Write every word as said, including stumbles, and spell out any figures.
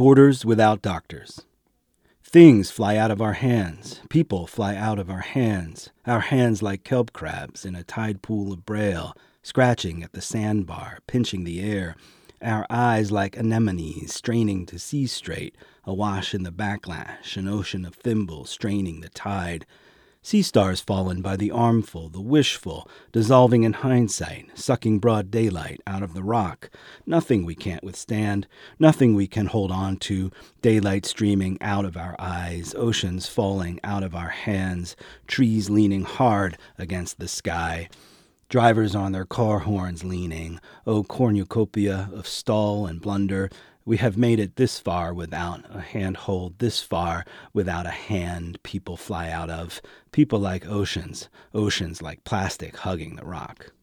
Borders without doctors. Things fly out of our hands. People fly out of our hands. Our hands like kelp crabs in a tide pool of braille, scratching at the sandbar, pinching the air. Our eyes like anemones straining to see straight, awash in the backlash, an ocean of thimbles straining the tide. Sea stars fallen by the armful, the wishful, dissolving in hindsight, sucking broad daylight out of the rock. Nothing we can't withstand, nothing we can hold on to, daylight streaming out of our eyes, oceans falling out of our hands, trees leaning hard against the sky. Drivers on their car horns leaning, O cornucopia of stall and blunder. We have made it this far without a handhold, this far without a hand people fly out of. People like oceans, oceans like plastic hugging the rock.